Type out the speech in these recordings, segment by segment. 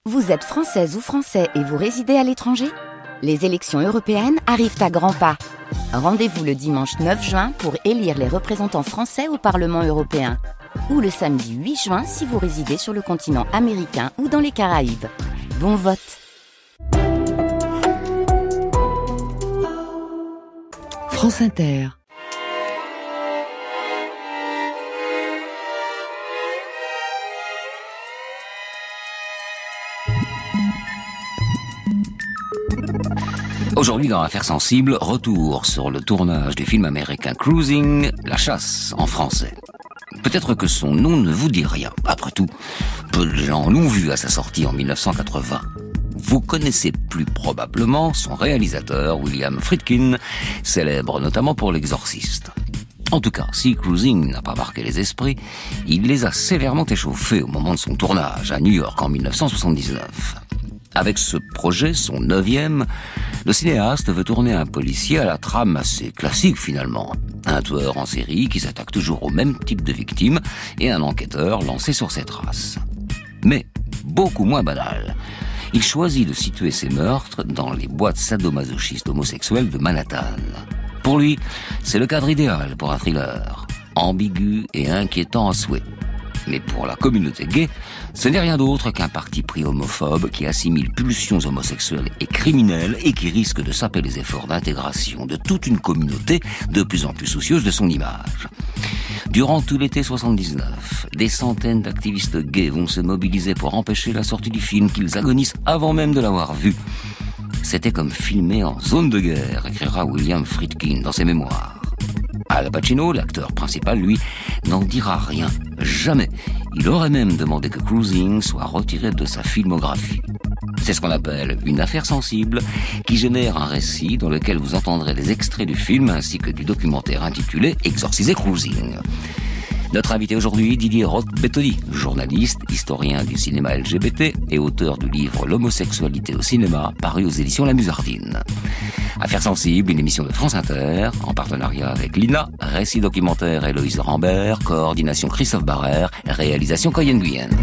Vous êtes française ou français et vous résidez à l'étranger ? Les élections européennes arrivent à grands pas. Rendez-vous le dimanche 9 juin pour élire les représentants français au Parlement européen. Ou le samedi 8 juin si vous résidez sur le continent américain ou dans les Caraïbes. Bon vote! France Inter. Aujourd'hui dans Affaires sensibles, retour sur le tournage du film américain Cruising, La chasse en français. Peut-être que son nom ne vous dit rien. Après tout, peu de gens l'ont vu à sa sortie en 1980. Vous connaissez plus probablement son réalisateur, William Friedkin, célèbre notamment pour L'Exorciste. En tout cas, si Cruising n'a pas marqué les esprits, il les a sévèrement échauffés au moment de son tournage à New York en 1979. Avec ce projet, son 9e, le cinéaste veut tourner un policier à la trame assez classique finalement. Un tueur en série qui s'attaque toujours au même type de victime et un enquêteur lancé sur ses traces. Mais beaucoup moins banal. Il choisit de situer ses meurtres dans les boîtes sadomasochistes homosexuelles de Manhattan. Pour lui, c'est le cadre idéal pour un thriller, ambigu et inquiétant à souhait. Mais pour la communauté gay, ce n'est rien d'autre qu'un parti pris homophobe qui assimile pulsions homosexuelles et criminelles et qui risque de saper les efforts d'intégration de toute une communauté de plus en plus soucieuse de son image. Durant tout l'été 79, des centaines d'activistes gays vont se mobiliser pour empêcher la sortie du film qu'ils agonisent avant même de l'avoir vu. C'était comme filmé en zone de guerre, écrira William Friedkin dans ses mémoires. Al Pacino, l'acteur principal, lui, n'en dira rien. Jamais. Il aurait même demandé que Cruising soit retiré de sa filmographie. C'est ce qu'on appelle une affaire sensible qui génère un récit dans lequel vous entendrez des extraits du film ainsi que du documentaire intitulé « Exorciser Cruising ». Notre invité aujourd'hui, Didier Roth-Bettoni, journaliste, historien du cinéma LGBT et auteur du livre « L'homosexualité au cinéma » paru aux éditions La Musardine. Affaires sensibles, une émission de France Inter, en partenariat avec l'INA, récit documentaire Héloïse Rambert, coordination Christophe Barrère, réalisation Coyen Guyenne.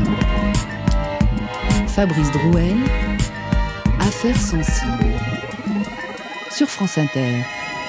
Fabrice Drouel, Affaires sensibles, sur France Inter.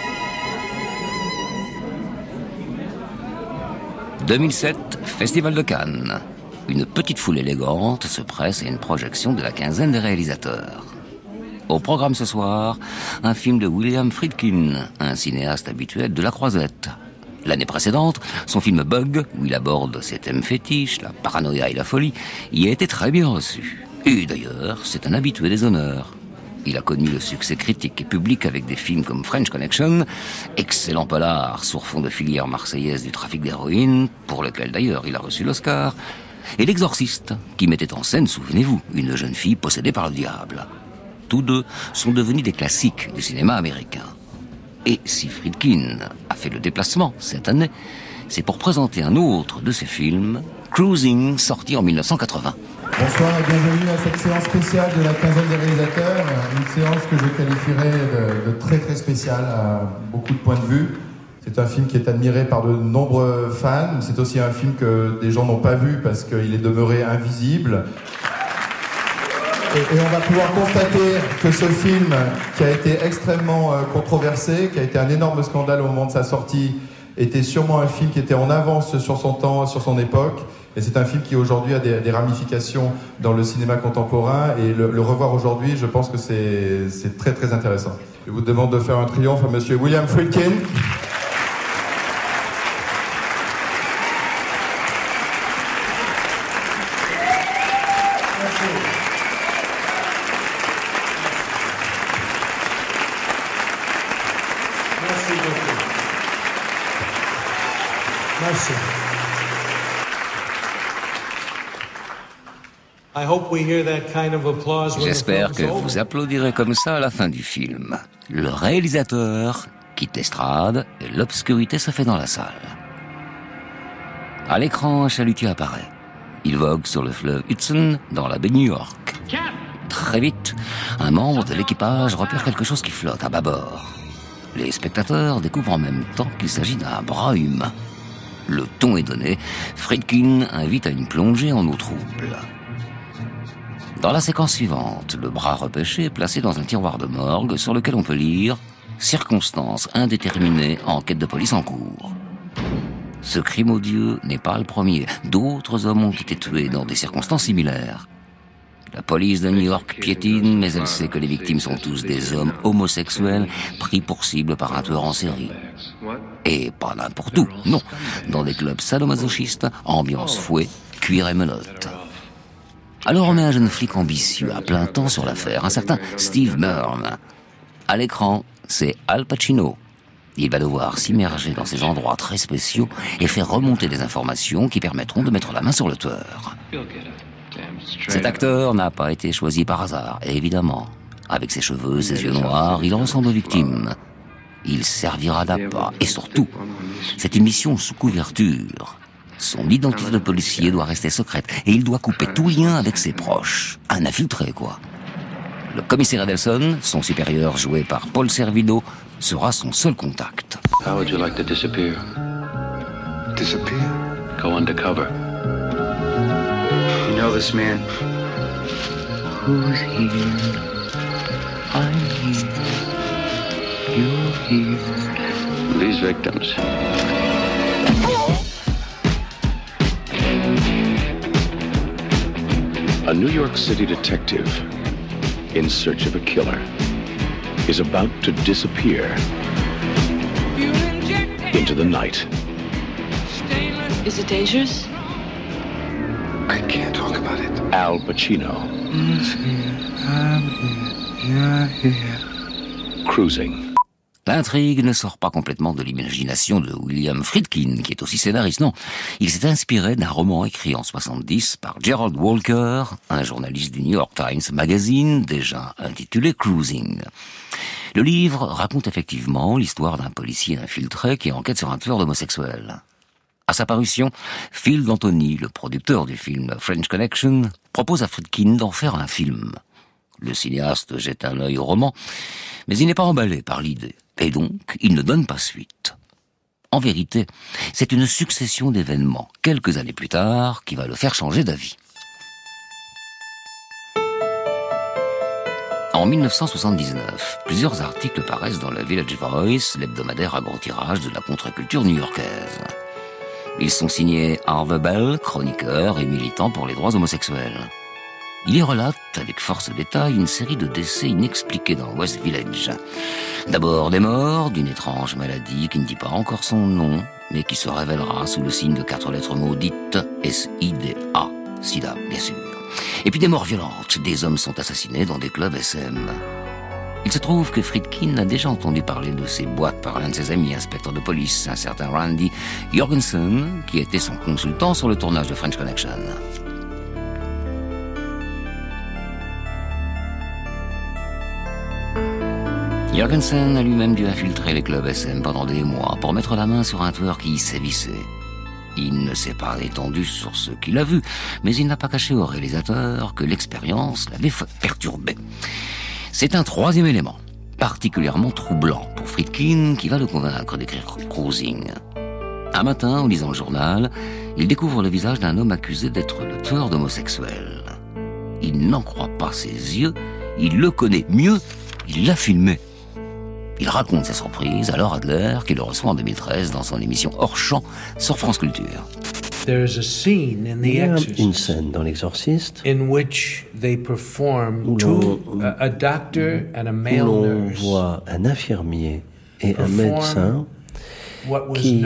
2007, Festival de Cannes. Une petite foule élégante se presse à une projection de la quinzaine des réalisateurs. Au programme ce soir, un film de William Friedkin, un cinéaste habituel de la Croisette. L'année précédente, son film Bug, où il aborde ses thèmes fétiches, la paranoïa et la folie, y a été très bien reçu. Et d'ailleurs, c'est un habitué des honneurs. Il a connu le succès critique et public avec des films comme French Connection, excellent polar sur fond de filière marseillaise du trafic d'héroïne, pour lequel d'ailleurs il a reçu l'Oscar, et L'Exorciste, qui mettait en scène, souvenez-vous, une jeune fille possédée par le diable. Tous deux sont devenus des classiques du cinéma américain. Et si Friedkin a fait le déplacement cette année, c'est pour présenter un autre de ses films, Cruising, sorti en 1980. Bonsoir et bienvenue à cette séance spéciale de la quinzaine des réalisateurs, une séance que je qualifierais de très très spéciale à beaucoup de points de vue. C'est un film qui est admiré par de nombreux fans, c'est aussi un film que des gens n'ont pas vu parce qu'il est demeuré invisible. Et on va pouvoir constater que ce film, qui a été extrêmement controversé, qui a été un énorme scandale au moment de sa sortie, était sûrement un film qui était en avance sur son temps, sur son époque. Et c'est un film qui aujourd'hui a des ramifications dans le cinéma contemporain. Et le revoir aujourd'hui, je pense que c'est très très intéressant. Je vous demande de faire un triomphe à monsieur William Friedkin. J'espère que vous applaudirez comme ça à la fin du film. Le réalisateur quitte l'estrade et l'obscurité se fait dans la salle. À l'écran, un chalutier apparaît. Il vogue sur le fleuve Hudson dans la baie de New York. Très vite, un membre de l'équipage repère quelque chose qui flotte à bâbord. Les spectateurs découvrent en même temps qu'il s'agit d'un bras humain. Le ton est donné, Friedkin invite à une plongée en eau trouble. Dans la séquence suivante, le bras repêché est placé dans un tiroir de morgue sur lequel on peut lire « Circonstances indéterminées, enquête de police en cours ». Ce crime odieux n'est pas le premier. D'autres hommes ont été tués dans des circonstances similaires. La police de New York piétine, mais elle sait que les victimes sont tous des hommes homosexuels pris pour cible par un tueur en série. Et pas n'importe où, non. Dans des clubs sadomasochistes, ambiance fouet, cuir et menottes. Alors on met un jeune flic ambitieux à plein temps sur l'affaire, un certain Steve Byrne. À l'écran, c'est Al Pacino. Il va devoir s'immerger dans ces endroits très spéciaux et faire remonter des informations qui permettront de mettre la main sur le tueur. Cet acteur n'a pas été choisi par hasard, et évidemment. Avec ses cheveux, ses yeux noirs, il ressemble aux victimes. Il servira d'appât, et surtout, c'est une mission sous couverture. Son identité de policier doit rester secrète, et il doit couper tout lien avec ses proches. Un infiltré, quoi. Le commissaire Edelson, son supérieur joué par Paul Servido, sera son seul contact. How would you like to disappear? Disappear? Go undercover. You know this man? Who's here? I'm here. You're here. These victims. A New York City detective in search of a killer is about to disappear into the night. Is it dangerous? I can't talk about it. Al Pacino. Cruising. L'intrigue ne sort pas complètement de l'imagination de William Friedkin, qui est aussi scénariste, non. Il s'est inspiré d'un roman écrit en 70 par Gerald Walker, un journaliste du New York Times Magazine, déjà intitulé Cruising. Le livre raconte effectivement l'histoire d'un policier infiltré qui enquête sur un tueur d'homosexuels. À sa parution, Phil D'Antoni, le producteur du film French Connection, propose à Friedkin d'en faire un film. Le cinéaste jette un œil au roman, mais il n'est pas emballé par l'idée, et donc il ne donne pas suite. En vérité, c'est une succession d'événements, quelques années plus tard, qui va le faire changer d'avis. En 1979, plusieurs articles paraissent dans le Village Voice, l'hebdomadaire à gros tirage de la contre-culture new-yorkaise. Ils sont signés Harvey Bell, chroniqueur et militant pour les droits homosexuels. Il y relate, avec force de détail, une série de décès inexpliqués dans West Village. D'abord des morts d'une étrange maladie qui ne dit pas encore son nom, mais qui se révélera sous le signe de 4 lettres maudites, SIDA, SIDA, bien sûr. Et puis des morts violentes, des hommes sont assassinés dans des clubs SM. Il se trouve que Friedkin a déjà entendu parler de ces boîtes par l'un de ses amis inspecteurs de police, un certain Randy Jorgensen, qui était son consultant sur le tournage de French Connection. Jorgensen a lui-même dû infiltrer les clubs SM pendant des mois pour mettre la main sur un tueur qui y sévissait. Il ne s'est pas étendu sur ce qu'il a vu, mais il n'a pas caché au réalisateur que l'expérience l'avait perturbé. C'est un troisième élément, particulièrement troublant pour Friedkin, qui va le convaincre d'écrire Cruising. Un matin, en lisant le journal, il découvre le visage d'un homme accusé d'être le tueur d'homosexuels. Il n'en croit pas ses yeux, il le connaît mieux, il l'a filmé. Il raconte sa surprise à Laura Adler, qui le reçoit en 2013 dans son émission Hors Champ sur France Culture. Il y a une scène dans l'Exorciste où l'on voit un infirmier et un médecin qui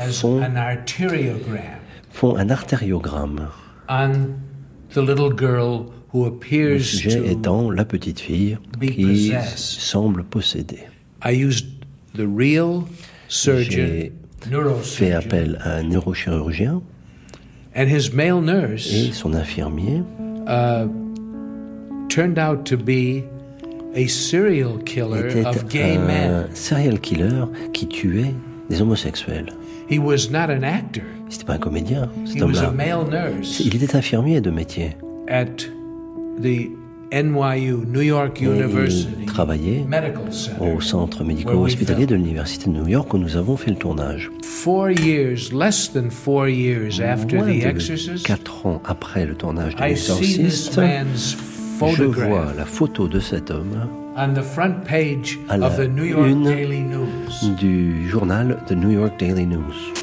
font un artériogramme. Le sujet étant la petite fille qui semble possédée. J'ai fait appel à un neurochirurgien et son infirmier était un serial killer qui tuait des homosexuels. C'était pas un comédien, cet homme-là. Il était infirmier de métier. Il travaillait au centre médico-hospitalier de l'Université de New York où nous avons fait le tournage. Moins de 4 ans après le tournage de l'Exorciste, je vois la photo de cet homme on the front page à la of the New York une Daily News. du journal The New York Daily News.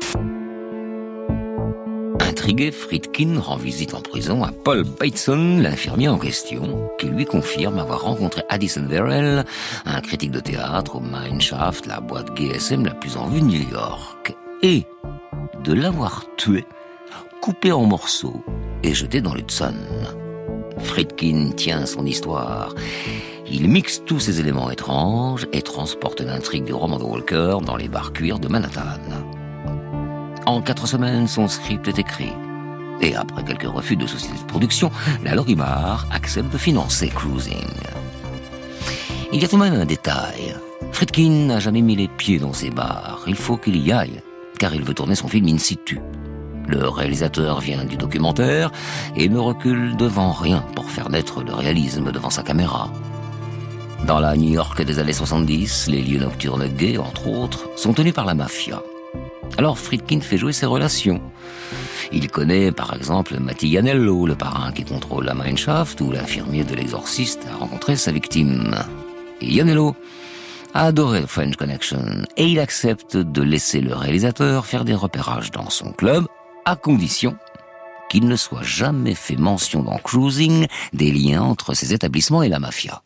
Intrigué, Friedkin rend visite en prison à Paul Bateson, l'infirmier en question, qui lui confirme avoir rencontré Addison Verrell, un critique de théâtre au Mineshaft, la boîte GSM la plus en vue de New York, et de l'avoir tué, coupé en morceaux et jeté dans l'Hudson. Friedkin tient son histoire. Il mixe tous ces éléments étranges et transporte l'intrigue du roman de Walker dans les bars cuirs de Manhattan. En 4 semaines, son script est écrit. Et après quelques refus de sociétés de production, la Lorimar accepte de financer Cruising. Il y a tout de même un détail. Friedkin n'a jamais mis les pieds dans ces bars. Il faut qu'il y aille, car il veut tourner son film in situ. Le réalisateur vient du documentaire et ne recule devant rien pour faire naître le réalisme devant sa caméra. Dans la New York des années 70, les lieux nocturnes gays, entre autres, sont tenus par la mafia. Alors Friedkin fait jouer ses relations. Il connaît par exemple Matty Iannello, le parrain qui contrôle la Mineshaft, où l'infirmier de l'exorciste a rencontré sa victime. Et Iannello a adoré le French Connection et il accepte de laisser le réalisateur faire des repérages dans son club, à condition qu'il ne soit jamais fait mention dans Cruising des liens entre ces établissements et la mafia.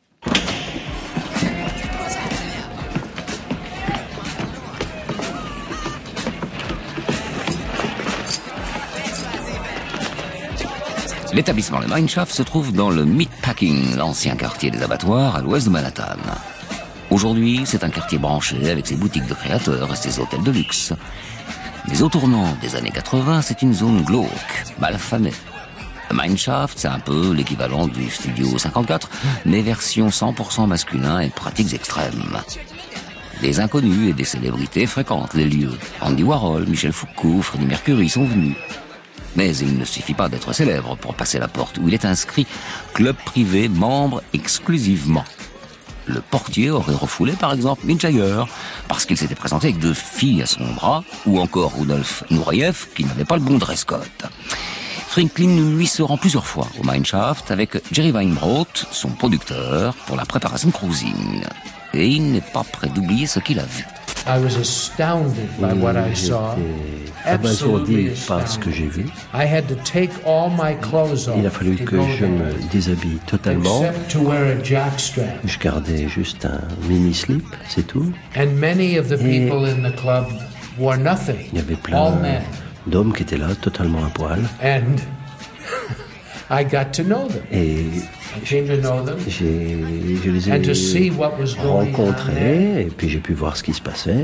L'établissement Le Mineshaft se trouve dans le Meatpacking, l'ancien quartier des abattoirs à l'ouest de Manhattan. Aujourd'hui, c'est un quartier branché avec ses boutiques de créateurs et ses hôtels de luxe. Mais au tournant des années 80, c'est une zone glauque, mal famée. Le Mineshaft, c'est un peu l'équivalent du Studio 54, mais version 100% masculin et pratiques extrêmes. Des inconnus et des célébrités fréquentent les lieux. Andy Warhol, Michel Foucault, Freddie Mercury sont venus. Mais il ne suffit pas d'être célèbre pour passer la porte où il est inscrit club privé, membre exclusivement. Le portier aurait refoulé par exemple Mick Jagger parce qu'il s'était présenté avec 2 filles à son bras, ou encore Rudolf Nureyev qui n'avait pas le bon dress code. Friedkin lui se rend plusieurs fois au Mineshaft avec Jerry Weinbrot, son producteur, pour la préparation de Cruising. Et il n'est pas prêt d'oublier ce qu'il a vu. I was astounded by what I saw. Abasourdi par ce que j'ai vu. I had to take all my clothes off. Il a fallu que je me déshabille totalement. Except to wear a jockstrap. Je gardais juste un mini slip, c'est tout. And many of the people in the club wore nothing. Il y avait plein d'hommes qui étaient là, totalement à poil. And I got to know them. Et je les ai rencontrés et puis j'ai pu voir ce qui se passait.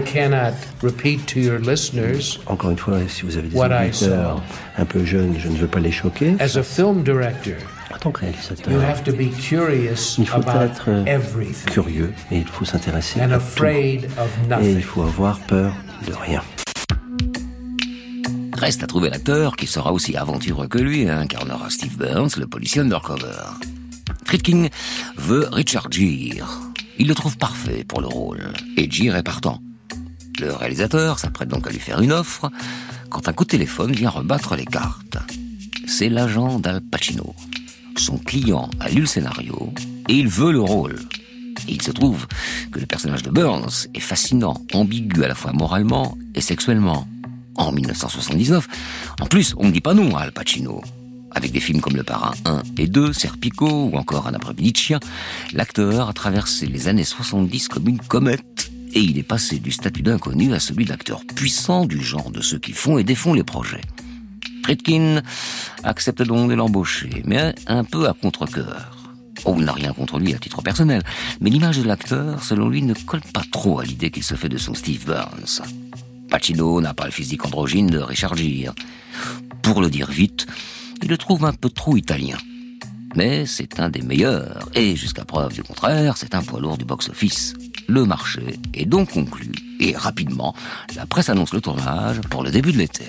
Encore une fois, si vous avez des auditeurs un peu jeunes, je ne veux pas les choquer. En tant que réalisateur, il faut être curieux et il faut s'intéresser à tout. Et il faut avoir peur de rien. Reste à trouver l'acteur qui sera aussi aventureux que lui et incarnera Steve Burns, le policier undercover. Friedkin veut Richard Gere. Il le trouve parfait pour le rôle. Et Gere est partant. Le réalisateur s'apprête donc à lui faire une offre quand un coup de téléphone vient rebattre les cartes. C'est l'agent d'Al Pacino. Son client a lu le scénario et il veut le rôle. Et il se trouve que le personnage de Burns est fascinant, ambigu à la fois moralement et sexuellement. En 1979, en plus, on ne dit pas non à Al Pacino. Avec des films comme Le Parrain 1 et 2, Serpico ou encore Un après-midi de chien, l'acteur a traversé les années 70 comme une comète et il est passé du statut d'inconnu à celui d'acteur puissant du genre de ceux qui font et défont les projets. Friedkin accepte donc de l'embaucher, mais un peu à contre-cœur. Oh, il n'a rien contre lui à titre personnel, mais l'image de l'acteur, selon lui, ne colle pas trop à l'idée qu'il se fait de son Steve Burns. Pacino n'a pas le physique androgyne de Richard Gere. Pour le dire vite, il le trouve un peu trop italien. Mais c'est un des meilleurs, et jusqu'à preuve du contraire, c'est un poids lourd du box-office. Le marché est donc conclu, et rapidement, la presse annonce le tournage pour le début de l'été.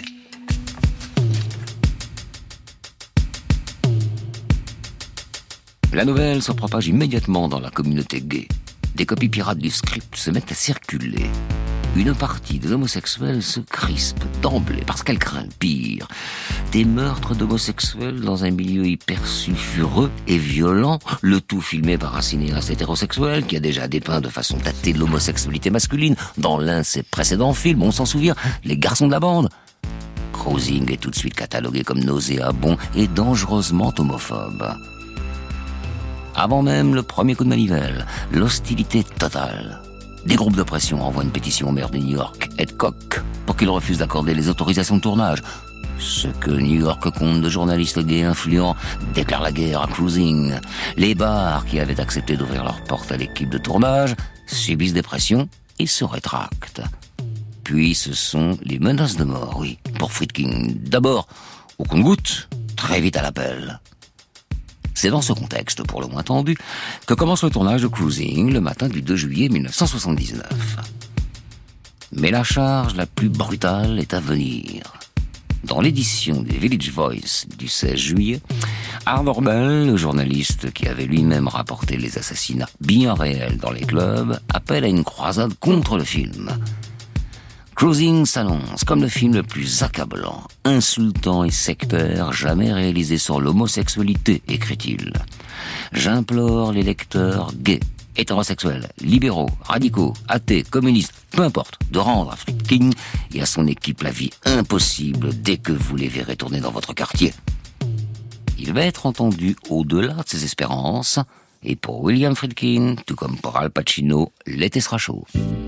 La nouvelle se propage immédiatement dans la communauté gay. Des copies pirates du script se mettent à circuler. une partie des homosexuels se crispe d'emblée parce qu'elle craint le pire. Des meurtres d'homosexuels dans un milieu hyper sulfureux et violent, le tout filmé par un cinéaste hétérosexuel qui a déjà dépeint de façon datée l'homosexualité masculine dans l'un de ses précédents films, on s'en souvient, Les Garçons de la bande. Cruising est tout de suite catalogué comme nauséabond et dangereusement homophobe. Avant même le premier coup de manivelle, l'hostilité totale. Des groupes de pression envoient une pétition au maire de New York, Ed Koch, pour qu'il refuse d'accorder les autorisations de tournage. Ce que New York compte de journalistes gays influents déclare la guerre à Cruising. Les bars qui avaient accepté d'ouvrir leurs portes à l'équipe de tournage subissent des pressions et se rétractent. Puis ce sont les menaces de mort, oui, pour Friedkin. D'abord, au compte-gouttes, très vite à l'appel. C'est dans ce contexte, pour le moins tendu, que commence le tournage de Cruising le matin du 2 juillet 1979. Mais la charge la plus brutale est à venir. Dans l'édition des Village Voice du 16 juillet, Arthur Bell, le journaliste qui avait lui-même rapporté les assassinats bien réels dans les clubs, appelle à une croisade contre le film. Cruising s'annonce comme le film le plus accablant, insultant et sectaire jamais réalisé sur l'homosexualité, écrit-il. J'implore les lecteurs gays, hétérosexuels, libéraux, radicaux, athées, communistes, peu importe, de rendre à Friedkin et à son équipe la vie impossible dès que vous les verrez tourner dans votre quartier. Il va être entendu au-delà de ses espérances, et pour William Friedkin, tout comme pour Al Pacino, l'été sera chaud.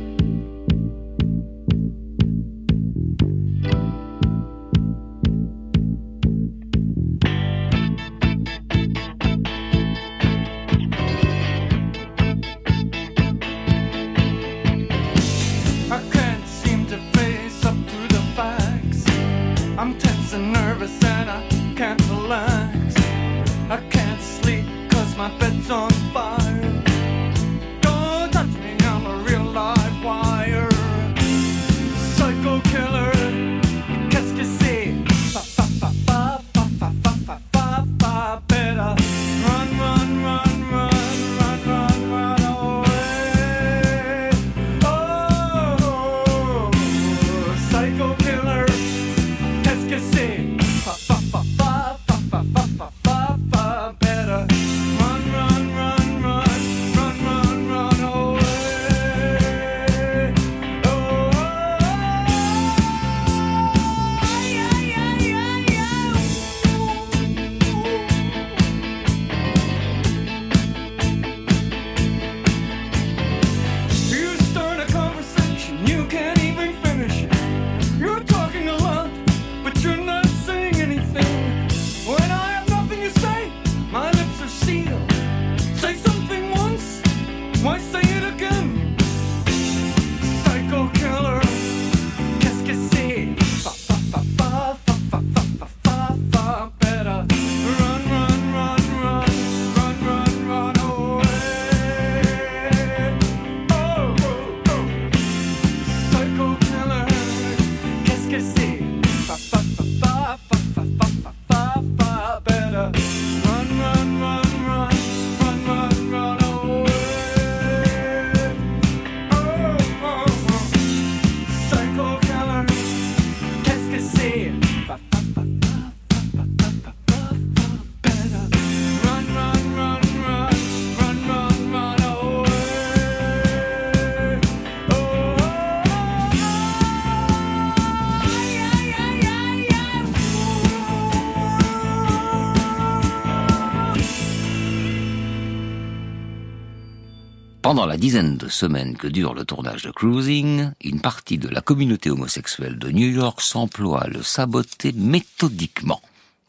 Pendant la dizaine de semaines que dure le tournage de Cruising, une partie de la communauté homosexuelle de New York s'emploie à le saboter méthodiquement.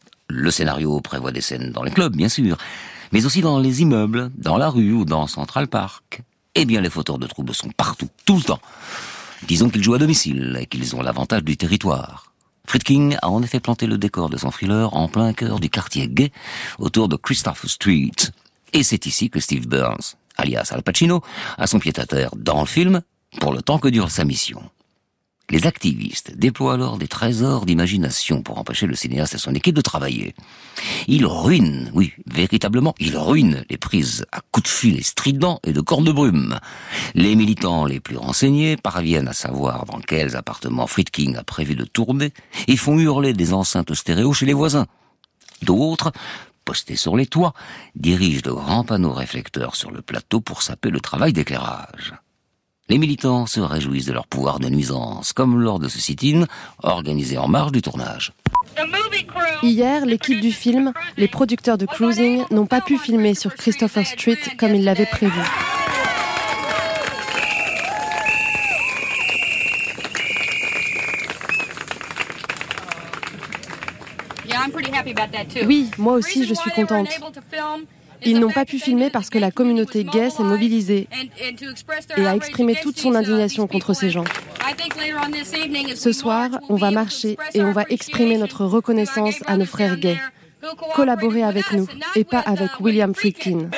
Le scénario prévoit des scènes dans les clubs, bien sûr, mais aussi dans les immeubles, dans la rue ou dans Central Park. Eh bien, les fauteurs de troubles sont partout, tout le temps. Disons qu'ils jouent à domicile et qu'ils ont l'avantage du territoire. Friedkin a en effet planté le décor de son thriller en plein cœur du quartier gay, autour de Christopher Street. Et c'est ici que Steve Burns, alias Al Pacino, a son pied-à-terre dans le film, pour le temps que dure sa mission. Les activistes déploient alors des trésors d'imagination pour empêcher le cinéaste et son équipe de travailler. Ils ruinent, oui, véritablement, ils ruinent les prises à coups de filet stridents et de cornes de brume. Les militants les plus renseignés parviennent à savoir dans quels appartements Friedkin a prévu de tourner et font hurler des enceintes stéréo chez les voisins. D'autres, postés sur les toits, dirigent de grands panneaux réflecteurs sur le plateau pour saper le travail d'éclairage. Les militants se réjouissent de leur pouvoir de nuisance, comme lors de ce sit-in organisé en marge du tournage. Hier, l'équipe du film, les producteurs de Cruising, n'ont pas pu filmer sur Christopher Street comme ils l'avaient prévu. Oui, moi aussi je suis contente. Ils n'ont pas pu filmer parce que la communauté gay s'est mobilisée et a exprimé toute son indignation contre ces gens. Ce soir, on va marcher et on va exprimer notre reconnaissance à nos frères gays. Collaborer avec nous et pas avec William Friedkin.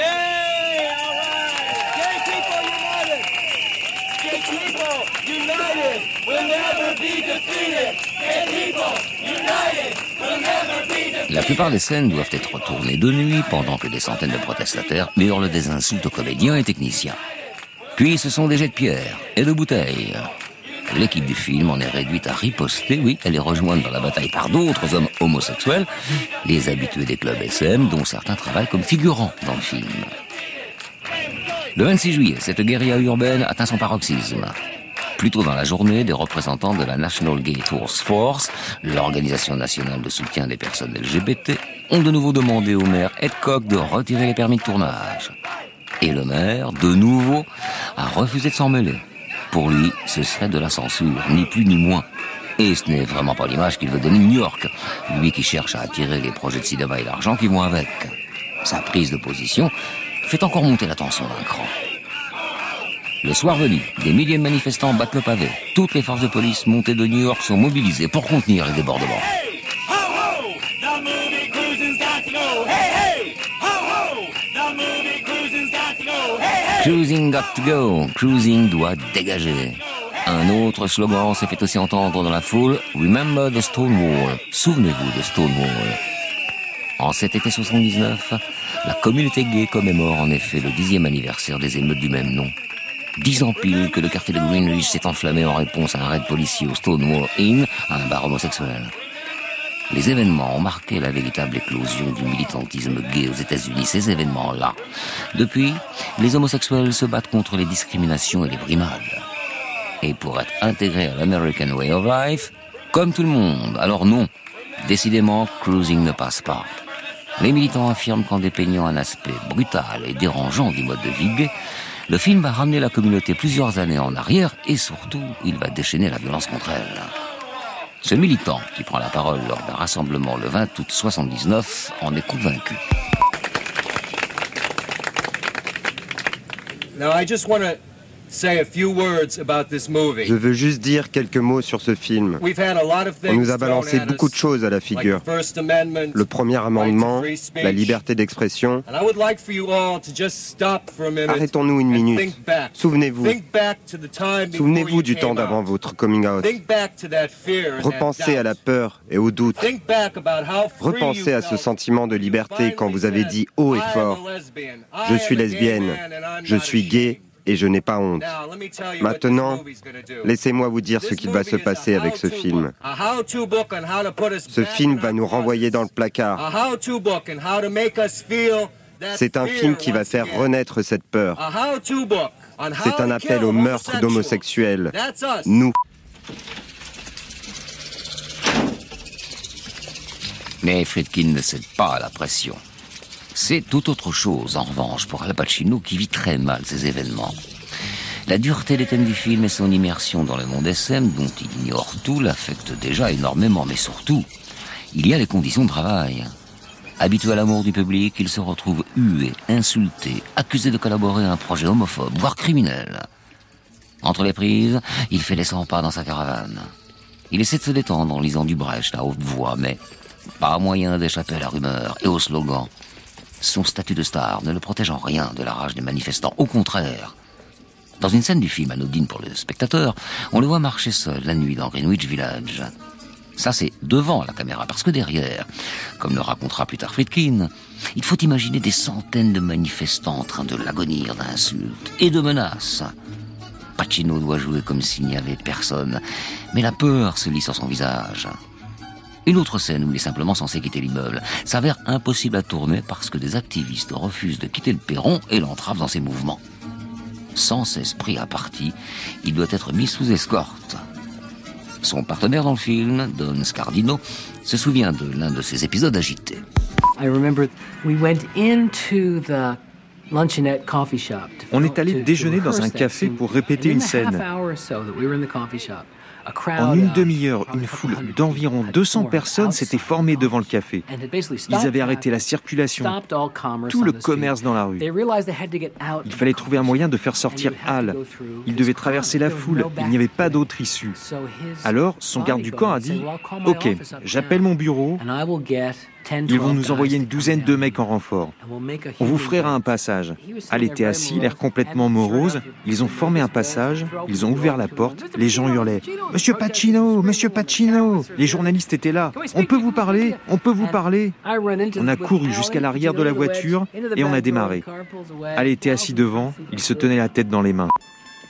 La plupart des scènes doivent être tournées de nuit pendant que des centaines de protestataires hurlent des insultes aux comédiens et techniciens. Puis ce sont des jets de pierre et de bouteilles. L'équipe du film en est réduite à riposter, oui, elle est rejointe dans la bataille par d'autres hommes homosexuels, les habitués des clubs SM, dont certains travaillent comme figurants dans le film. Le 26 juillet, cette guérilla urbaine atteint son paroxysme. Plus tôt dans la journée, des représentants de la National Gay Task Force, l'organisation nationale de soutien des personnes LGBT, ont de nouveau demandé au maire Ed Koch de retirer les permis de tournage. Et le maire, de nouveau, a refusé de s'en mêler. Pour lui, ce serait de la censure, ni plus ni moins. Et ce n'est vraiment pas l'image qu'il veut donner de New York, lui qui cherche à attirer les projets de cinéma et l'argent qui vont avec. Sa prise de position fait encore monter la tension d'un cran. Le soir venu, des milliers de manifestants battent le pavé. Toutes les forces de police montées de New York sont mobilisées pour contenir les débordements. Cruising got to go. Cruising doit dégager. Un autre slogan s'est fait aussi entendre dans la foule. Remember the Stonewall. Souvenez-vous de Stonewall. En cet été 79, la communauté gay commémore en effet le 10e anniversaire des émeutes du même nom. 10 ans pile que le quartier de Greenwich s'est enflammé en réponse à un raid policier au Stonewall Inn, un bar homosexuel. Les événements ont marqué la véritable éclosion du militantisme gay aux États-Unis, ces événements-là. Depuis, les homosexuels se battent contre les discriminations et les brimades. Et pour être intégrés à l'American Way of Life, comme tout le monde, alors non, décidément, Cruising ne passe pas. Les militants affirment qu'en dépeignant un aspect brutal et dérangeant du mode de vie gay, le film va ramener la communauté plusieurs années en arrière et surtout, il va déchaîner la violence contre elle. Ce militant, qui prend la parole lors d'un rassemblement le 20 août 79, en est convaincu. Now I just want to say a few words about this movie. Je veux juste dire quelques mots sur ce film. On nous a balancé beaucoup de choses à la figure. Le premier amendement, la liberté d'expression. Arrêtons-nous une minute. Souvenez-vous. Souvenez-vous du temps d'avant votre coming out. Repensez à la peur et au doute. Repensez à ce sentiment de liberté quand vous avez dit haut et fort « Je suis lesbienne, je suis gay ». Et je n'ai pas honte. Maintenant, laissez-moi vous dire ce qu'il va se passer avec ce film. Ce film va nous renvoyer dans le placard. C'est un film qui va faire renaître cette peur. C'est un appel au meurtre d'homosexuels. Nous. Mais Friedkin ne cède pas à la pression. C'est tout autre chose, en revanche, pour Al Pacino qui vit très mal ces événements. La dureté des thèmes du film et son immersion dans le monde SM, dont il ignore tout, l'affecte déjà énormément. Mais surtout, il y a les conditions de travail. Habitué à l'amour du public, il se retrouve hué, insulté, accusé de collaborer à un projet homophobe, voire criminel. Entre les prises, il fait les 100 pas dans sa caravane. Il essaie de se détendre en lisant du Brecht à haute voix, mais pas moyen d'échapper à la rumeur et au slogan. Son statut de star ne le protège en rien de la rage des manifestants. Au contraire, Dans une scène du film anodine pour le spectateur, on le voit marcher seul la nuit dans Greenwich Village. Ça, c'est devant la caméra, parce que derrière, comme le racontera plus tard Friedkin, il faut imaginer des centaines de manifestants en train de l'agonir d'insultes et de menaces. Pacino doit jouer comme s'il n'y avait personne, mais la peur se lit sur son visage. Une autre scène où il est simplement censé quitter l'immeuble s'avère impossible à tourner parce que des activistes refusent de quitter le perron et l'entravent dans ses mouvements. Sans cesse pris à partie, il doit être mis sous escorte. Son partenaire dans le film, Don Scardino, se souvient de l'un de ces épisodes agités. On est allé déjeuner dans un café pour répéter une scène. En une demi-heure, une foule d'environ 200 personnes s'était formée devant le café. Ils avaient arrêté la circulation, tout le commerce dans la rue. Il fallait trouver un moyen de faire sortir Al. Il devait traverser la foule, il n'y avait pas d'autre issue. Alors, son garde du corps a dit « Ok, j'appelle mon bureau, ils vont nous envoyer une douzaine de mecs en renfort. On vous frayera un passage. » Al était assis, l'air complètement morose. Ils ont formé un passage, ils ont ouvert la porte, les gens hurlaient « Monsieur Pacino, Monsieur Pacino !» Les journalistes étaient là. « On peut vous parler ? On peut vous parler ?» On a couru jusqu'à l'arrière de la voiture et on a démarré. Al était assis devant, il se tenait la tête dans les mains.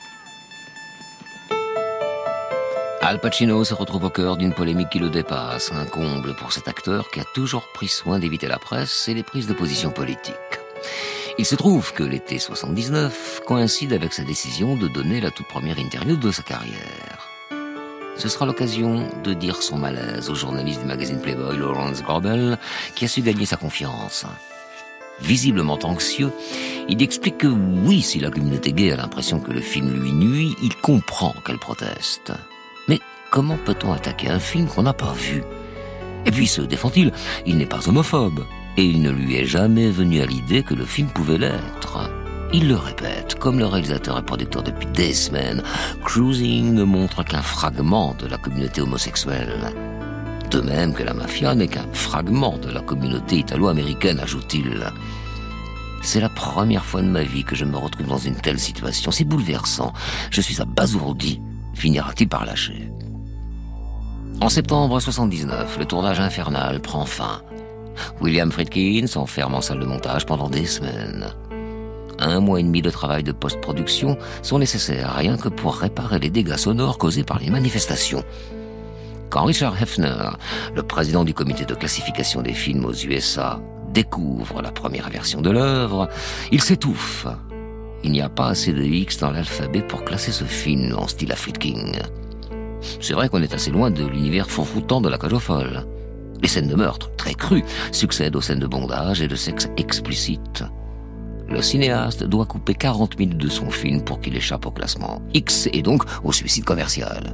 Al Pacino se retrouve au cœur d'une polémique qui le dépasse, un comble pour cet acteur qui a toujours pris soin d'éviter la presse et les prises de position politiques. Il se trouve que l'été 79 coïncide avec sa décision de donner la toute première interview de sa carrière. Ce sera l'occasion de dire son malaise au journaliste du magazine Playboy, Lawrence Gorbel, qui a su gagner sa confiance. Visiblement anxieux, il explique que oui, si la communauté gay a l'impression que le film lui nuit, il comprend qu'elle proteste. Mais comment peut-on attaquer un film qu'on n'a pas vu ? Et puis, se défend-il, il n'est pas homophobe. Et il ne lui est jamais venu à l'idée que le film pouvait l'être. Il le répète, comme le réalisateur et producteur depuis des semaines, Cruising ne montre qu'un fragment de la communauté homosexuelle. De même que la mafia n'est qu'un fragment de la communauté italo-américaine, ajoute-t-il. C'est la première fois de ma vie que je me retrouve dans une telle situation. C'est bouleversant. Je suis abasourdi. Finira-t-il par lâcher ? En septembre 79, le tournage infernal prend fin. William Friedkin s'enferme en salle de montage pendant des semaines. 1 mois et demi de travail de post-production sont nécessaires, rien que pour réparer les dégâts sonores causés par les manifestations. Quand Richard Hefner, le président du comité de classification des films aux USA, découvre la première version de l'œuvre, il s'étouffe. Il n'y a pas assez de X dans l'alphabet pour classer ce film, lance-t-il à Friedkin. C'est vrai qu'on est assez loin de l'univers fourfoutant de la cage aux folles. Les scènes de meurtre, très crues, succèdent aux scènes de bondage et de sexe explicite. Le cinéaste doit couper 40 minutes de son film pour qu'il échappe au classement X et donc au suicide commercial.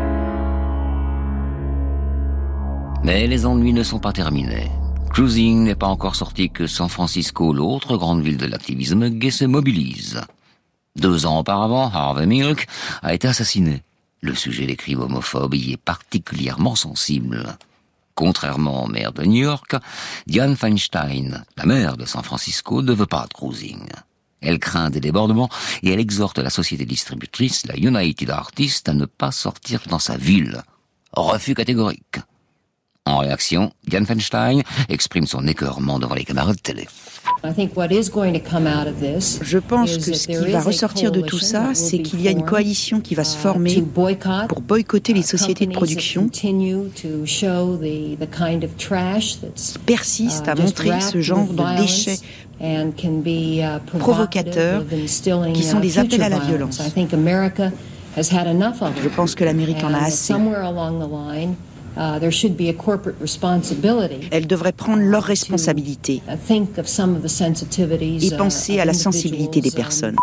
Mais les ennuis ne sont pas terminés. Cruising n'est pas encore sorti que San Francisco, l'autre grande ville de l'activisme gay, se mobilise. 2 ans auparavant, Harvey Milk a été assassiné. Le sujet des crimes homophobes y est particulièrement sensible. Contrairement au maire de New York, Dianne Feinstein, la maire de San Francisco, ne veut pas de Cruising. Elle craint des débordements et elle exhorte la société distributrice, la United Artists, à ne pas sortir dans sa ville. Refus catégorique. En réaction, Dianne Feinstein exprime son écœurement devant les caméras de télé. Je pense que ce qui va ressortir de tout ça, c'est qu'il y a une coalition qui va se former pour boycotter les sociétés de production qui persistent à montrer ce genre de déchets provocateurs qui sont des appels à la violence. Je pense que l'Amérique en a assez. Elles devraient prendre leurs responsabilités et penser à la sensibilité des personnes.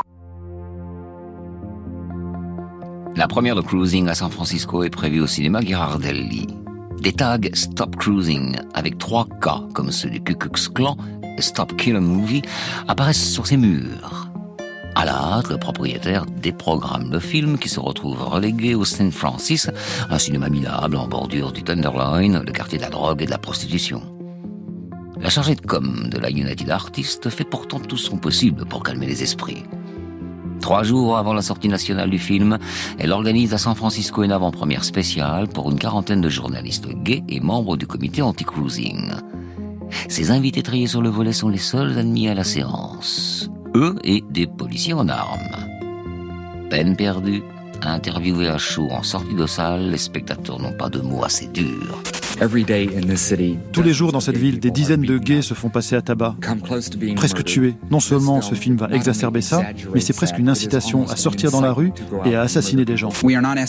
La première de Cruising à San Francisco est prévue au cinéma Ghirardelli. Des tags Stop Cruising avec 3 K comme ceux du Ku Klux Klan et Stop Killer Movie apparaissent sur ses murs. À la hâte, le propriétaire déprogramme le film qui se retrouve relégué au St. Francis, un cinéma minable en bordure du Tenderloin, le quartier de la drogue et de la prostitution. La chargée de com de la United Artists fait pourtant tout son possible pour calmer les esprits. 3 jours avant la sortie nationale du film, elle organise à San Francisco une avant-première spéciale pour une 40aine de journalistes gays et membres du comité anti-cruising. Ces invités triés sur le volet sont les seuls admis à la séance. Eux et des policiers en armes. Peine perdue, interviewés à chaud en sortie de salle, les spectateurs n'ont pas de mots assez durs. Tous les jours dans cette ville, des dizaines de gays se font passer à tabac, presque tués. Non seulement ce film va exacerber ça, mais c'est presque une incitation à sortir dans la rue et à assassiner des gens. Nous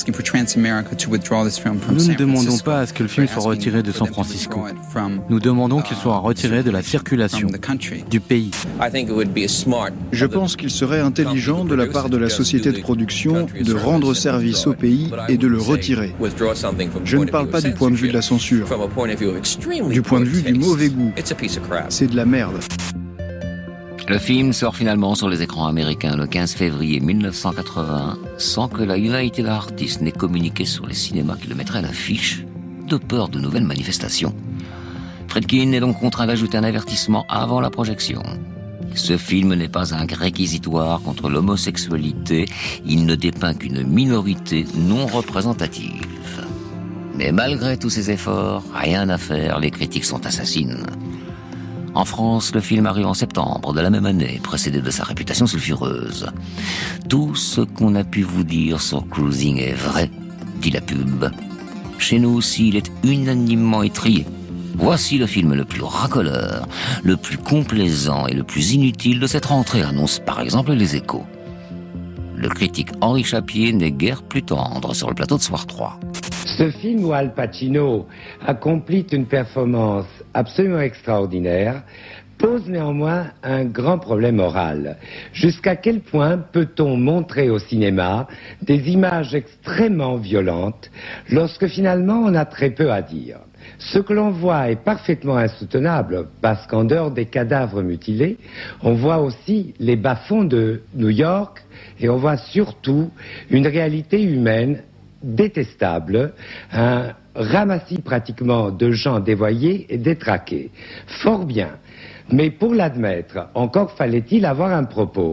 ne demandons pas à ce que le film soit retiré de San Francisco. Nous demandons qu'il soit retiré de la circulation du pays. Je pense qu'il serait intelligent de la part de la société de production de rendre service au pays et de le retirer. Je ne parle pas du point de vue de la censure. Du point de vue du mauvais goût, c'est de la merde. Le film sort finalement sur les écrans américains le 15 février 1980, sans que la United Artists n'ait communiqué sur les cinémas qui le mettraient à l'affiche, de peur de nouvelles manifestations. Friedkin est donc contraint d'ajouter un avertissement avant la projection. Ce film n'est pas un réquisitoire contre l'homosexualité, il ne dépeint qu'une minorité non représentative. Mais malgré tous ces efforts, rien à faire, les critiques sont assassines. En France, le film arrive en septembre de la même année, précédé de sa réputation sulfureuse. Tout ce qu'on a pu vous dire sur Cruising est vrai, dit la pub. Chez nous aussi, il est unanimement étrié. Voici le film le plus racoleur, le plus complaisant et le plus inutile de cette rentrée, annonce par exemple Les Échos. Le critique Henri Chapier n'est guère plus tendre sur le plateau de Soir 3. Ce film où Al Pacino accomplit une performance absolument extraordinaire pose néanmoins un grand problème moral. Jusqu'à quel point peut-on montrer au cinéma des images extrêmement violentes lorsque finalement on a très peu à dire ? Ce que l'on voit est parfaitement insoutenable parce qu'en dehors des cadavres mutilés, on voit aussi les bas-fonds de New York et on voit surtout une réalité humaine détestable, un ramassis pratiquement de gens dévoyés et détraqués. Fort bien. Mais pour l'admettre, encore fallait-il avoir un propos.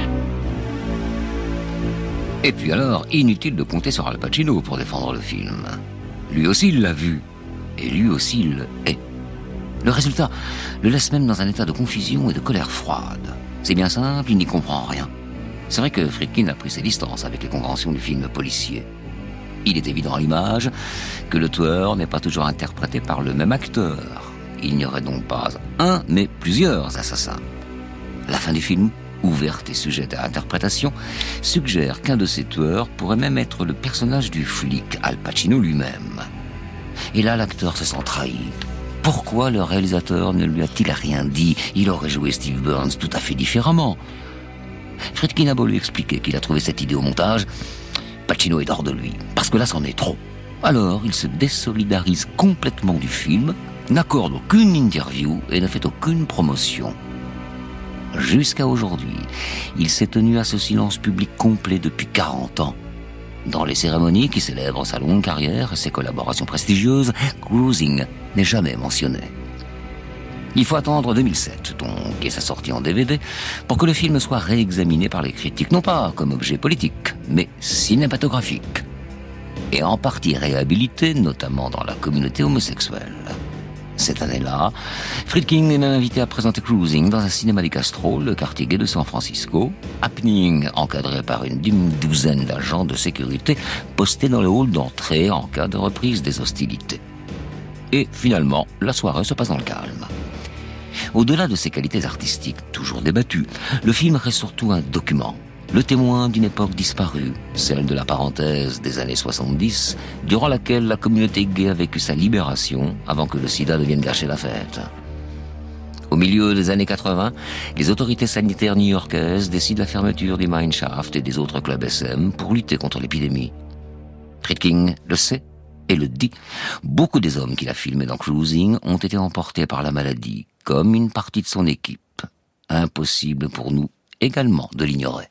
Et puis alors, inutile de compter sur Al Pacino pour défendre le film. Lui aussi il l'a vu, et lui aussi il le hait. Le résultat le laisse même dans un état de confusion et de colère froide. C'est bien simple, il n'y comprend rien. C'est vrai que Friedkin a pris ses distances avec les conventions du film policier. Il est évident à l'image que le tueur n'est pas toujours interprété par le même acteur. Il n'y aurait donc pas un, mais plusieurs assassins. La fin du film, ouverte et sujette à interprétation, suggère qu'un de ces tueurs pourrait même être le personnage du flic, Al Pacino lui-même. Et là, l'acteur se sent trahi. Pourquoi le réalisateur ne lui a-t-il rien dit ? Il aurait joué Steve Burns tout à fait différemment. Friedkin a beau lui expliquer qu'il a trouvé cette idée au montage, Pacino est hors de lui, parce que là, c'en est trop. Alors, il se désolidarise complètement du film, n'accorde aucune interview et ne fait aucune promotion. Jusqu'à aujourd'hui, il s'est tenu à ce silence public complet depuis 40 ans. Dans les cérémonies qui célèbrent sa longue carrière et ses collaborations prestigieuses, Cruising n'est jamais mentionné. Il faut attendre 2007, donc, et sa sortie en DVD, pour que le film soit réexaminé par les critiques, non pas comme objet politique, mais cinématographique. Et en partie réhabilité, notamment dans la communauté homosexuelle. Cette année-là, Friedkin est même invité à présenter Cruising dans un cinéma di Castro, le quartier gay de San Francisco, happening encadré par une douzaine d'agents de sécurité postés dans le hall d'entrée en cas de reprise des hostilités. Et finalement, la soirée se passe dans le calme. Au-delà de ses qualités artistiques, toujours débattues, le film reste surtout un document, le témoin d'une époque disparue, celle de la parenthèse des années 70, durant laquelle la communauté gay a vécu sa libération avant que le sida devienne gâcher la fête. Au milieu des années 80, les autorités sanitaires new-yorkaises décident la fermeture du Mineshaft et des autres clubs SM pour lutter contre l'épidémie. Friedkin le sait et le dit. Beaucoup des hommes qu'il a filmés dans Cruising ont été emportés par la maladie, comme une partie de son équipe. Impossible pour nous également de l'ignorer.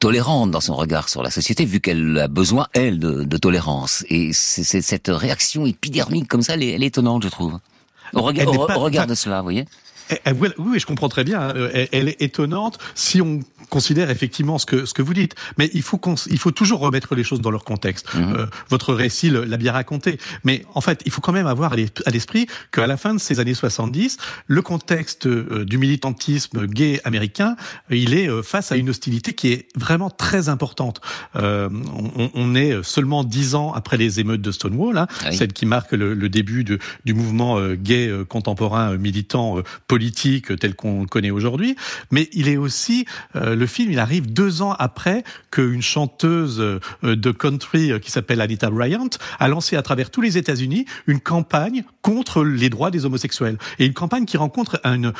tolérante dans son regard sur la société, vu qu'elle a besoin, elle, de tolérance. Et c'est cette réaction épidermique comme ça, elle est étonnante, je trouve. Au regard de cela, vous voyez. Oui, je comprends très bien. Elle est étonnante si on considère effectivement ce que vous dites. Mais il faut toujours remettre les choses dans leur contexte. Votre récit l'a bien raconté. Mais en fait, il faut quand même avoir à l'esprit qu'à la fin de ces années 70, le contexte du militantisme gay américain, il est face à une hostilité qui est vraiment très importante. On est seulement 10 ans après les émeutes de Stonewall, hein, celles qui marquent le début du mouvement gay contemporain militant politique tel qu'on le connaît aujourd'hui, mais il est aussi, le film, il arrive 2 ans après qu'une chanteuse de country qui s'appelle Anita Bryant a lancé à travers tous les États-Unis une campagne contre les droits des homosexuels. Et une campagne qui rencontre un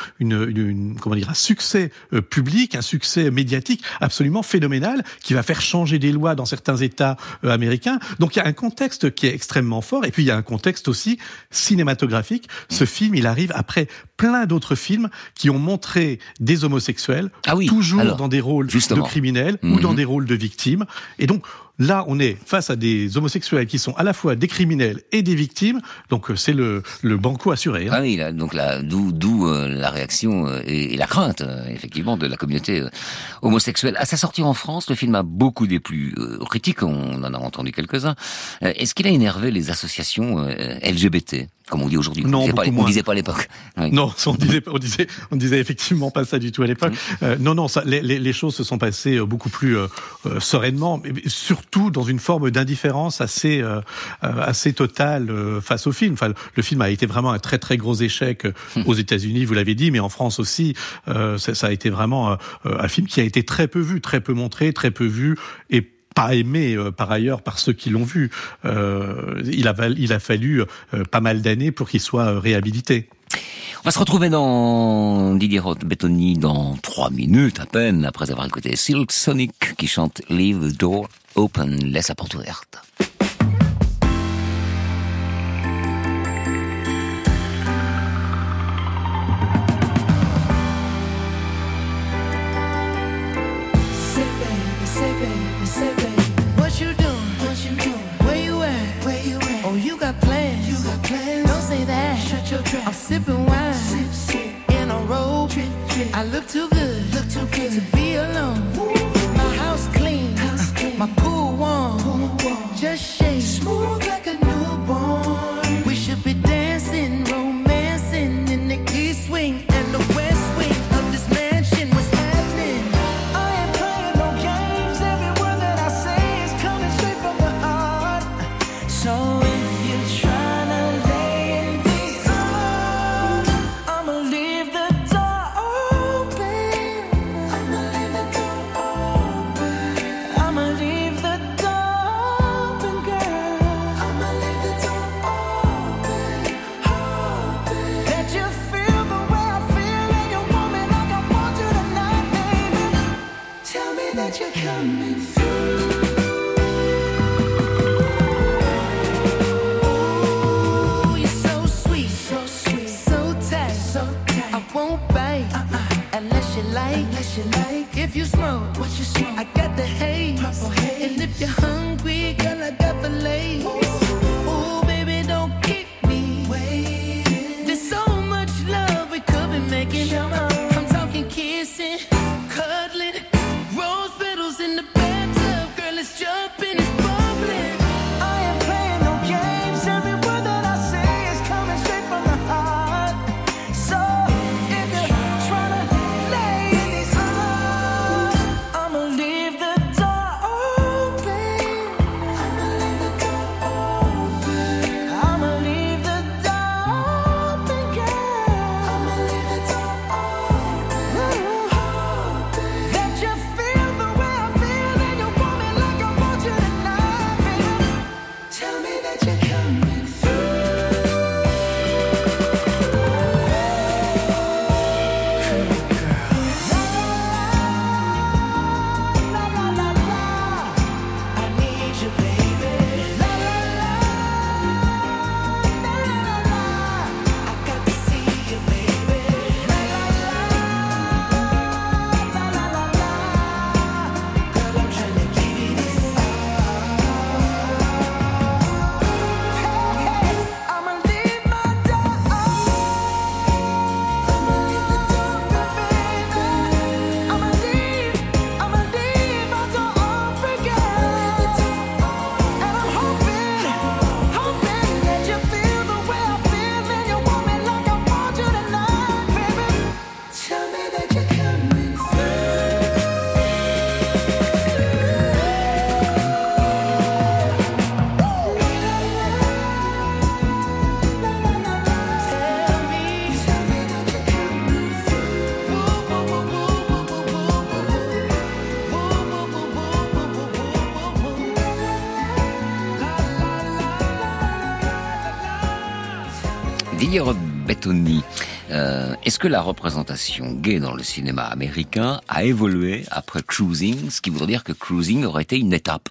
succès public, un succès médiatique absolument phénoménal, qui va faire changer des lois dans certains États américains. Donc il y a un contexte qui est extrêmement fort, et puis il y a un contexte aussi cinématographique. Ce film, il arrive après plein d'autres films qui ont montré des homosexuels, toujours dans des rôles de criminels ou dans des rôles de victimes. Et donc, là, on est face à des homosexuels qui sont à la fois des criminels et des victimes, donc c'est le banco assuré. Hein. Ah oui, donc d'où la réaction et la crainte, effectivement, de la communauté homosexuelle. À sa sortie en France, le film a beaucoup déplu aux critiques, on en a entendu quelques-uns. Est-ce qu'il a énervé les associations LGBT, comme on dit aujourd'hui? Non, on disait pas à l'époque. Oui. Non, on disait effectivement pas ça du tout à l'époque. Non, les choses se sont passées beaucoup plus sereinement, mais surtout dans une forme d'indifférence assez totale face au film. Enfin, le film a été vraiment un très très gros échec aux États-Unis, vous l'avez dit, mais en France aussi. Ça a été vraiment un film qui a été très peu vu, très peu montré, très peu vu, et pas aimé par ailleurs par ceux qui l'ont vu. Il a fallu pas mal d'années pour qu'il soit réhabilité. On va se retrouver dans Didier Roth-Bettoni dans 3 minutes à peine, après avoir écouté Silk Sonic qui chante Leave the Door Open, laisse la porte ouverte. I'm sipping wine in a robe. I look too good to be alone. My house clean, my pool warm. Just shake smooth like a newborn. We should be dancing, romancing in the east wing and the west wing of this mansion. What's happening? I ain't playing no games. Every word that I say is coming straight from the heart. So if you're trying to lay in these arms, I'ma leave the door open. I'ma leave the door open. I'ma leave the door open, girl. I'ma leave the door open, open. That you feel the way I feel and you want me like I want you tonight, baby. Tell me that you're coming through. Ooh, you're so sweet, so tight. I won't bite unless you like. If you smoke, I got the haze. And if you're hungry, girl, I got the lace. Ooh, baby, don't keep me waiting. There's so much love we could be making. I'm talking kissing, cuddling, rose petals in the bathtub. Girl, it's jumping, it's bubbling. I ain't playing no games. Every word that I say is coming straight from the heart. So if you're trying to lay in these arms, I'ma leave the door open. I'ma leave the door open. Bettoni, est-ce que la représentation gay dans le cinéma américain a évolué après Cruising, ce qui voudrait dire que Cruising aurait été une étape?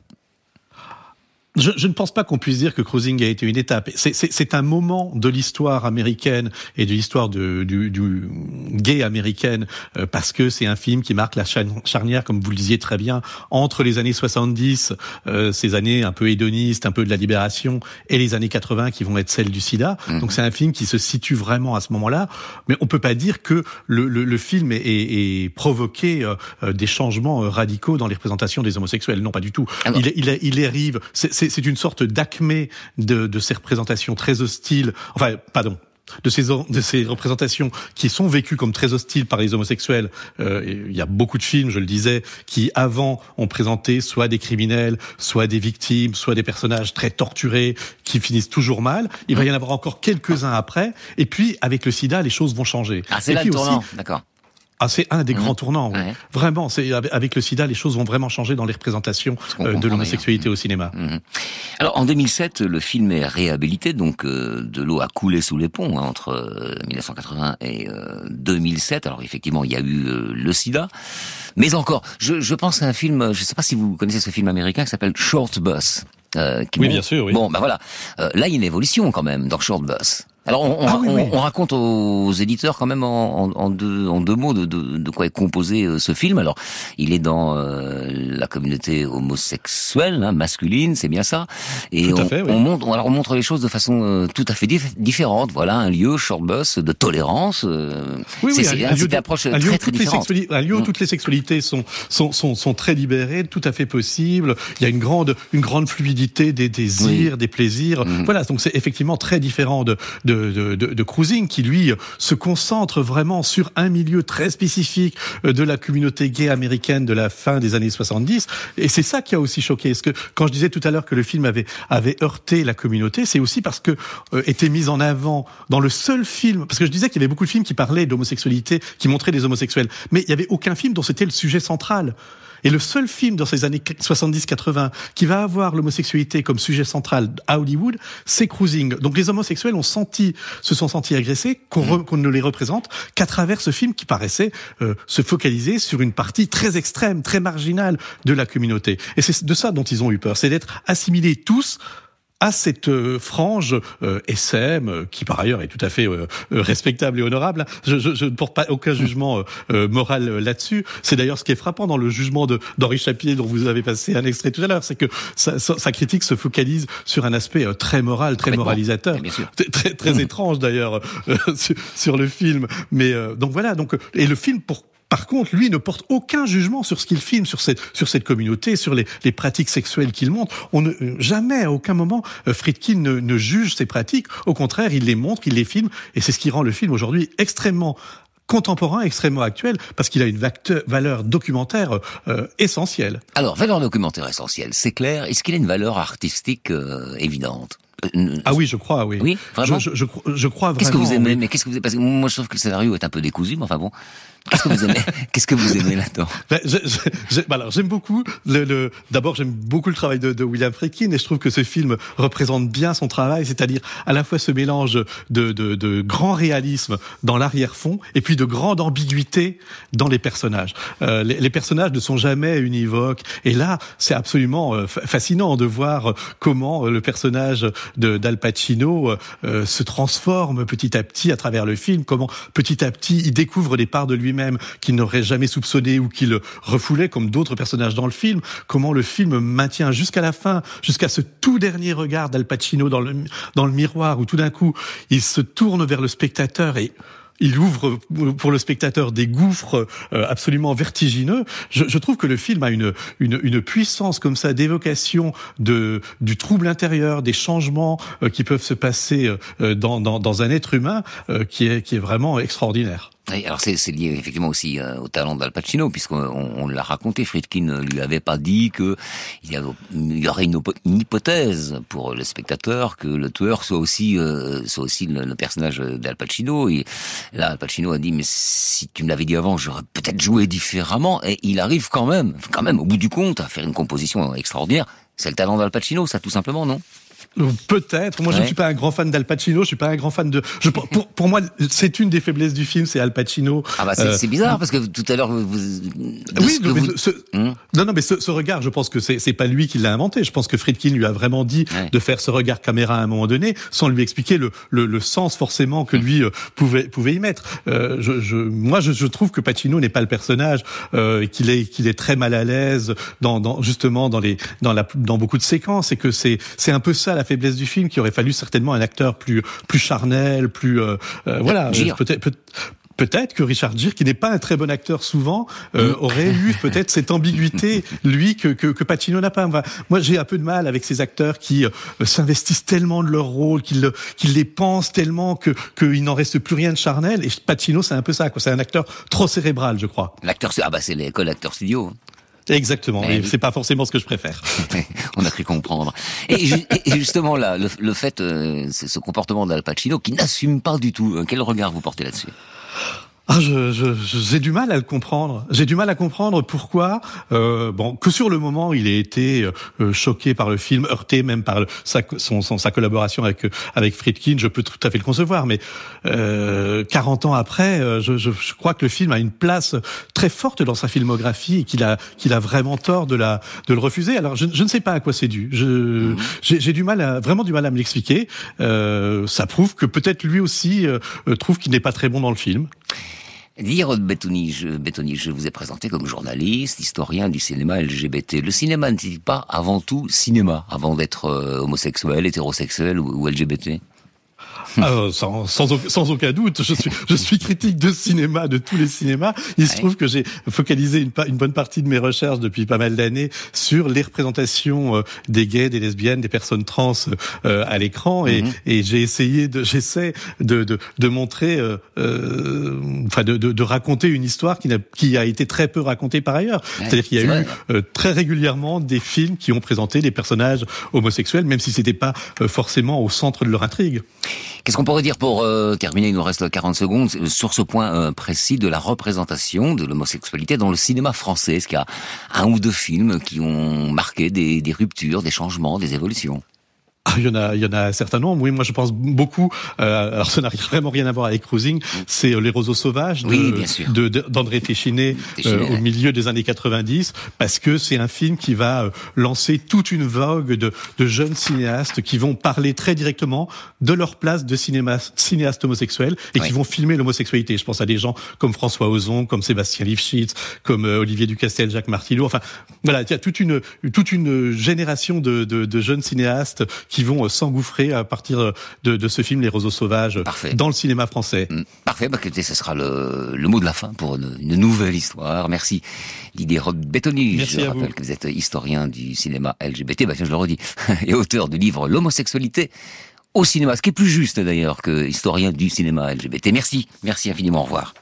Je ne pense pas qu'on puisse dire que Cruising a été une étape. C'est un moment de l'histoire américaine et de l'histoire du gay américaine, parce que c'est un film qui marque la charnière, comme vous le disiez très bien, entre les années 70, ces années un peu hédonistes, un peu de la libération, et les années 80 qui vont être celles du sida. Donc c'est un film qui se situe vraiment à ce moment-là. Mais on peut pas dire que le film ait provoqué des changements radicaux dans les représentations des homosexuels. Non, pas du tout. Il arrive. C'est une sorte d'acmé de ces représentations très hostiles, de ces représentations qui sont vécues comme très hostiles par les homosexuels. Il y a beaucoup de films, je le disais, qui avant ont présenté soit des criminels, soit des victimes, soit des personnages très torturés qui finissent toujours mal. Il va y en avoir encore quelques-uns après. Et puis, avec le sida, les choses vont changer. Ah, c'est là le tournant, d'accord. Ah, c'est un des grands tournants, oui. Ouais. Vraiment, c'est avec le sida, les choses vont vraiment changer dans les représentations de l'homosexualité au cinéma. Alors, en 2007, le film est réhabilité, donc de l'eau a coulé sous les ponts entre 1980 et 2007. Alors, effectivement, il y a eu le sida, mais encore, je pense à un film, je ne sais pas si vous connaissez ce film américain qui s'appelle Short Bus. Oui, bien sûr, oui. Bon, ben voilà. Là, il y a une évolution quand même dans Short Bus. Alors on raconte aux éditeurs quand même en deux mots de quoi est composé ce film. Alors il est dans la communauté homosexuelle, masculine, c'est bien ça. Et on montre les choses de façon tout à fait différente. Voilà, un lieu Short Bus de tolérance. C'est une approche très différente. Un lieu où toutes les sexualités sont très libérées, tout à fait possibles. Il y a une grande fluidité des désirs, des plaisirs. Voilà, donc c'est effectivement très différent de Cruising, qui lui se concentre vraiment sur un milieu très spécifique de la communauté gay américaine de la fin des années 70, et c'est ça qui a aussi choqué. Parce que quand je disais tout à l'heure que le film avait heurté la communauté, c'est aussi parce que était mis en avant dans le seul film, parce que je disais qu'il y avait beaucoup de films qui parlaient d'homosexualité, qui montraient des homosexuels, mais il y avait aucun film dont c'était le sujet central. Et le seul film dans ces années 70-80 qui va avoir l'homosexualité comme sujet central à Hollywood, c'est Cruising. Donc les homosexuels se sont sentis agressés, qu'on ne les représente qu'à travers ce film qui paraissait se focaliser sur une partie très extrême, très marginale de la communauté. Et c'est de ça dont ils ont eu peur, c'est d'être assimilés tous à cette frange SM, qui par ailleurs est tout à fait respectable et honorable. Je ne porte pas aucun jugement moral là-dessus. C'est d'ailleurs ce qui est frappant dans le jugement d'Henri Chapier, dont vous avez passé un extrait tout à l'heure, c'est que sa critique se focalise sur un aspect très moral, très moralisateur, très étrange d'ailleurs sur le film. Mais donc voilà, et le film par contre, lui ne porte aucun jugement sur ce qu'il filme, sur cette communauté, sur les pratiques sexuelles qu'il montre. Jamais, à aucun moment, Friedkin ne juge ces pratiques. Au contraire, il les montre, il les filme, et c'est ce qui rend le film aujourd'hui extrêmement contemporain, extrêmement actuel, parce qu'il a une valeur documentaire essentielle. Alors, valeur documentaire essentielle, c'est clair. Est-ce qu'il a une valeur artistique évidente ? Ah oui, je crois, oui. Oui, vraiment. Je crois vraiment. Qu'est-ce que vous aimez ? Mais parce que moi, je trouve que le scénario est un peu décousu, mais enfin bon. Qu'est-ce que vous aimez là-dedans ? Alors, j'aime beaucoup d'abord, j'aime beaucoup le travail de William Friedkin, et je trouve que ce film représente bien son travail, c'est-à-dire à la fois ce mélange de grand réalisme dans l'arrière-fond, et puis de grande ambiguïté dans les personnages. Les personnages ne sont jamais univoques, et là, c'est absolument fascinant de voir comment le personnage d'Al Pacino se transforme petit à petit à travers le film, comment petit à petit il découvre des parts de lui-même qu'il n'aurait jamais soupçonné ou qu'il refoulait comme d'autres personnages dans le film, comment le film maintient jusqu'à la fin, jusqu'à ce tout dernier regard d'Al Pacino dans le miroir, où tout d'un coup il se tourne vers le spectateur et il ouvre pour le spectateur des gouffres absolument vertigineux. Je trouve que le film a une puissance comme ça d'évocation du trouble intérieur, des changements qui peuvent se passer dans un être humain qui est vraiment extraordinaire. Oui, alors c'est lié effectivement aussi au talent d'Al Pacino, puisqu'on l'a raconté, Friedkin ne lui avait pas dit que il y aurait une hypothèse pour le spectateur que le tueur soit aussi le personnage d'Al Pacino. Et là, Al Pacino a dit, mais si tu me l'avais dit avant, j'aurais peut-être joué différemment. Et il arrive quand même, au bout du compte, à faire une composition extraordinaire. C'est le talent d'Al Pacino, ça, tout simplement, non? Peut-être. Moi, je ne suis pas un grand fan d'Al Pacino. Je suis pas un grand fan de. Pour moi, c'est une des faiblesses du film, c'est Al Pacino. Ah bah c'est bizarre parce que tout à l'heure mais ce regard, je pense que c'est pas lui qui l'a inventé. Je pense que Friedkin lui a vraiment dit de faire ce regard caméra à un moment donné, sans lui expliquer le sens forcément que lui pouvait y mettre. Moi, je trouve que Pacino n'est pas le personnage, qu'il est très mal à l'aise dans beaucoup de séquences, et que c'est un peu ça la faiblesse du film, qu'il aurait fallu certainement un acteur plus charnel, plus voilà. Peut-être que Richard Gere, qui n'est pas un très bon acteur souvent, aurait eu peut-être cette ambiguïté, lui, que Pacino n'a pas. Moi, j'ai un peu de mal avec ces acteurs qui s'investissent tellement de leur rôle, qu'ils les pensent tellement qu'il n'en reste plus rien de charnel. Et Pacino, c'est un peu ça, quoi. C'est un acteur trop cérébral, je crois. L'acteur, c'est l'école acteur studio. Exactement, et c'est pas forcément ce que je préfère. On a cru comprendre. Et justement là, le fait, ce comportement d'Al Pacino qui n'assume pas du tout, quel regard vous portez là-dessus? J'ai du mal à le comprendre. J'ai du mal à comprendre pourquoi, que sur le moment il a été choqué par le film, heurté même par sa collaboration avec Friedkin, je peux tout à fait le concevoir. Mais 40 ans après, je crois que le film a une place très forte dans sa filmographie et qu'il a vraiment tort de le refuser. Alors je ne sais pas à quoi c'est dû. J'ai vraiment du mal à me l'expliquer. Ça prouve que peut-être lui aussi trouve qu'il n'est pas très bon dans le film. Dire Bettoni, je vous ai présenté comme journaliste, historien du cinéma LGBT. Le cinéma n'est-il pas avant tout cinéma, avant d'être homosexuel, hétérosexuel ou LGBT? Sans aucun doute, je suis critique de cinéma, de tous les cinémas. Il se trouve que j'ai focalisé une bonne partie de mes recherches depuis pas mal d'années sur les représentations des gays, des lesbiennes, des personnes trans à l'écran, et j'essaie de montrer, de raconter une histoire qui a été très peu racontée par ailleurs. C'est-à-dire qu'il y a eu très régulièrement des films qui ont présenté des personnages homosexuels, même si c'était pas forcément au centre de leur intrigue. Qu'est-ce qu'on pourrait dire pour terminer, il nous reste 40 secondes, sur ce point précis de la représentation de l'homosexualité dans le cinéma français? Est-ce qu'il y a un ou deux films qui ont marqué des ruptures, des changements, des évolutions? Il y en a un certain nombre. Oui, moi je pense beaucoup. Alors ça n'a vraiment rien à voir avec Cruising. C'est Les Roseaux Sauvages d'André Téchiné au milieu des années 90, parce que c'est un film qui va lancer toute une vogue de jeunes cinéastes qui vont parler très directement de leur place de cinéastes homosexuels et qui vont filmer l'homosexualité. Je pense à des gens comme François Ozon, comme Sébastien Lifshitz, comme Olivier Ducastel, Jacques Martillo. Enfin, voilà, il y a toute une génération de jeunes cinéastes qui vont s'engouffrer à partir de ce film Les Roseaux Sauvages dans le cinéma français. Parfait, écoutez, ce sera le mot de la fin pour une nouvelle histoire. Merci Didier Bettoni. Je rappelle que vous êtes historien du cinéma LGBT, je le redis, et auteur du livre L'homosexualité au cinéma, ce qui est plus juste d'ailleurs que historien du cinéma LGBT. Merci infiniment, au revoir.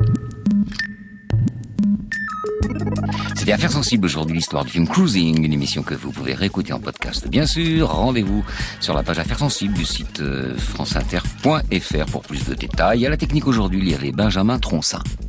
C'était Affaires sensibles aujourd'hui, l'histoire du film Cruising, une émission que vous pouvez réécouter en podcast. Bien sûr, rendez-vous sur la page Affaires sensibles du site franceinter.fr pour plus de détails. À la technique aujourd'hui, il y avait Benjamin Troncin.